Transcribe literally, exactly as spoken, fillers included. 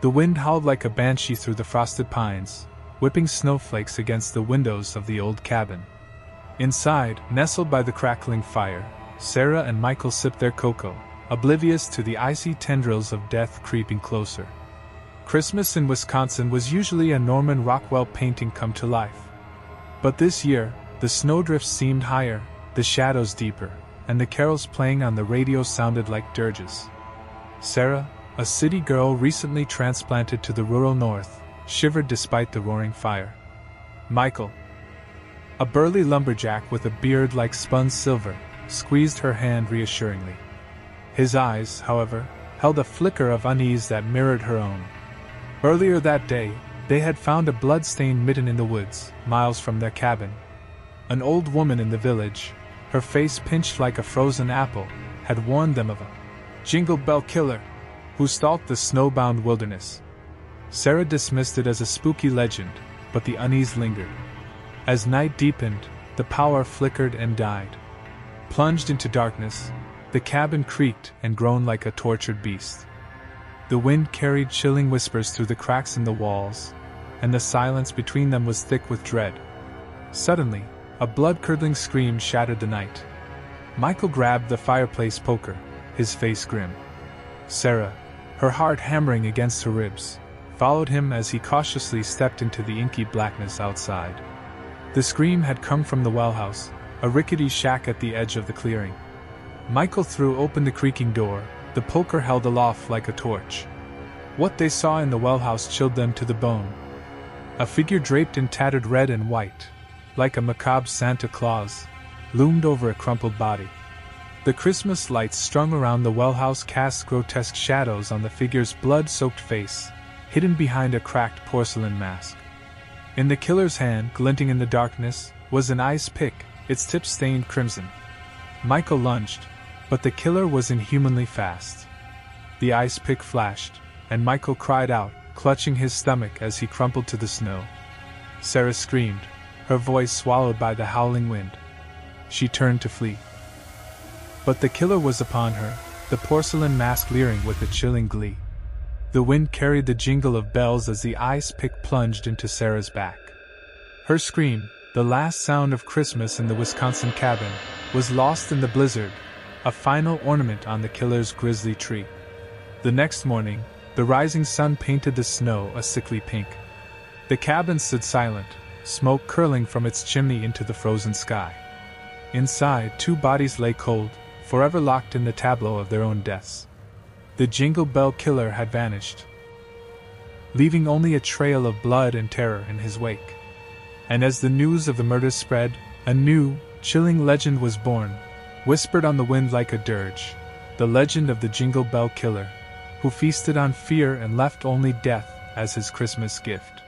The wind howled like a banshee through the frosted pines, whipping snowflakes against the windows of the old cabin. Inside, nestled by the crackling fire, Sarah and Michael sipped their cocoa, oblivious to the icy tendrils of death creeping closer. Christmas in Wisconsin was usually a Norman Rockwell painting come to life. But this year, the snowdrifts seemed higher, the shadows deeper, and the carols playing on the radio sounded like dirges. Sarah, a city girl recently transplanted to the rural north, shivered despite the roaring fire. Michael, a burly lumberjack with a beard like spun silver, squeezed her hand reassuringly. His eyes, however, held a flicker of unease that mirrored her own. Earlier that day, they had found a blood-stained mitten in the woods, miles from their cabin. An old woman in the village, her face pinched like a frozen apple, had warned them of a Jingle Bell Killer who stalked the snowbound wilderness. Sarah dismissed it as a spooky legend, but the unease lingered. As night deepened, the power flickered and died. Plunged into darkness, the cabin creaked and groaned like a tortured beast. The wind carried chilling whispers through the cracks in the walls, and the silence between them was thick with dread. Suddenly, a blood-curdling scream shattered the night. Michael grabbed the fireplace poker, his face grim. Sarah, her heart hammering against her ribs, followed him as he cautiously stepped into the inky blackness outside. The scream had come from the well house, a rickety shack at the edge of the clearing. Michael threw open the creaking door, the poker held aloft like a torch. What they saw in the well house chilled them to the bone. A figure draped in tattered red and white, like a macabre Santa Claus, loomed over a crumpled body. The Christmas lights strung around the well house cast grotesque shadows on the figure's blood-soaked face, hidden behind a cracked porcelain mask. In the killer's hand, glinting in the darkness, was an ice pick, its tip stained crimson. Michael lunged, but the killer was inhumanly fast. The ice pick flashed, and Michael cried out, clutching his stomach as he crumpled to the snow. Sarah screamed, her voice swallowed by the howling wind. She turned to flee. But the killer was upon her, the porcelain mask leering with a chilling glee. The wind carried the jingle of bells as the ice pick plunged into Sarah's back. Her scream, the last sound of Christmas in the Wisconsin cabin, was lost in the blizzard, a final ornament on the killer's grisly tree. The next morning, the rising sun painted the snow a sickly pink. The cabin stood silent, smoke curling from its chimney into the frozen sky. Inside, two bodies lay cold, forever locked in the tableau of their own deaths. The Jingle Bell Killer had vanished, leaving only a trail of blood and terror in his wake. And as the news of the murder spread, a new, chilling legend was born, whispered on the wind like a dirge, the legend of the Jingle Bell Killer, who feasted on fear and left only death as his Christmas gift.